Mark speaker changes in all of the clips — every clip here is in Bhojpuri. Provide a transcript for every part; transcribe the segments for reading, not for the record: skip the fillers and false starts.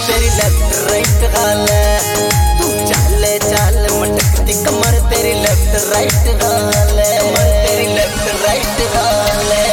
Speaker 1: तेरी लेफ्ट राइट हाल है। तू चाले चाल मटकती कमर तेरी लेफ्ट राइट हाल है। कमर तेरी लेफ्ट राइट हाल है।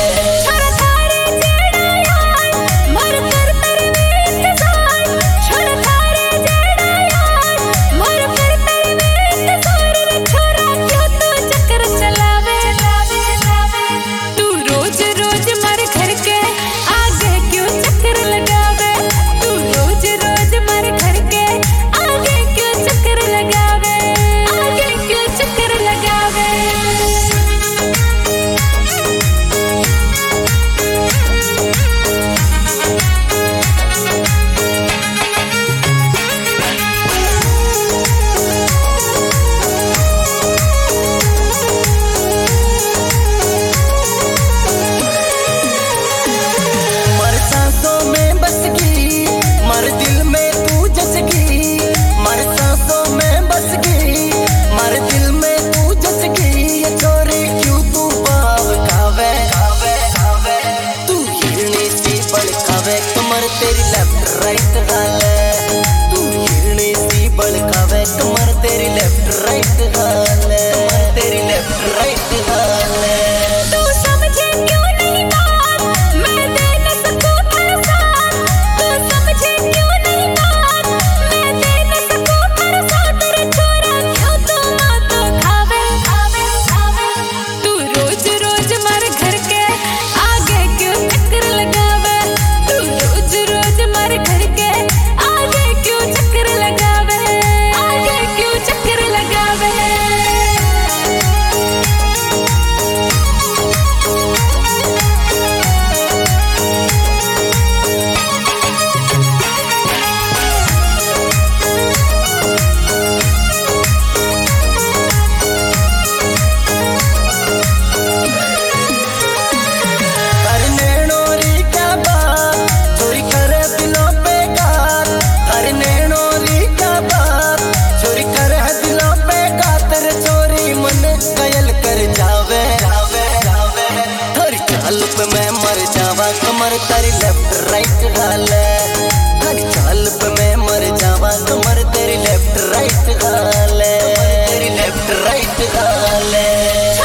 Speaker 1: कमर तेरी लेफ्ट राइट हाल है। तू हिरणी सी बड़कावे कमर तेरी लेफ्ट राइट हाल है। कमर तेरी लेफ्ट राइट हाल है।
Speaker 2: तू समझे क्यों नहीं बात, मैं दे न सकूं भरोसा। तू समझे क्यों नहीं बात, मैं दे न सकूं भरोसा। तेरे छोरा क्यों तू मातो खावे खावे खावे। तू रोज रोज मारे घर के आगे क्यों चक्कर लगावे। तू रोज रोज मारे घर के आगे क्यों चक्कर लगावे। आगे क्यों चक्कर लगावे।
Speaker 1: मैं मर जावा कमर तेरी लेफ्ट राइट हाल है। हर चाल पे मैं मर जावा कमर तेरी लेफ्ट राइट हाल है। तेरी लेफ्ट राइट हाल है।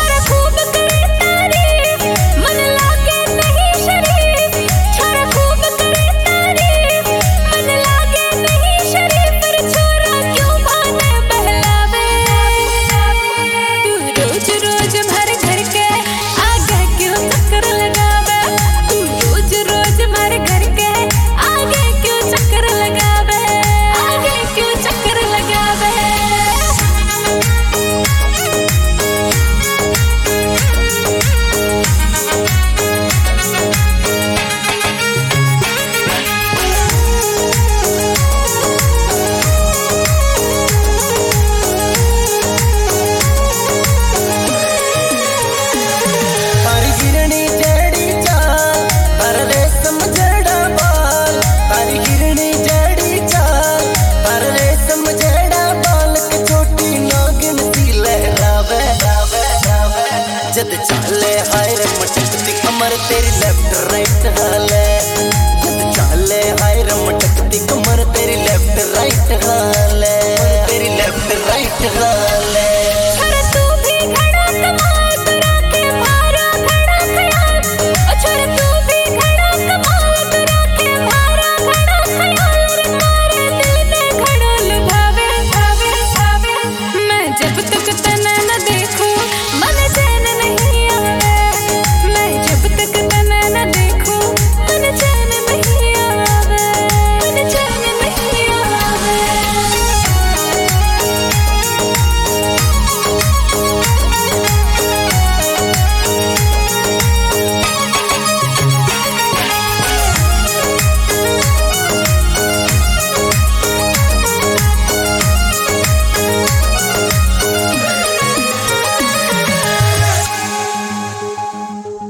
Speaker 1: जद चाले हाय रे मटकती कमर तेरी लेफ्ट राइट हाल है। जद चाले हाय रे मटकती कमर तेरी लेफ्ट राइट हाल है। तेरी लेफ्ट राइट हाल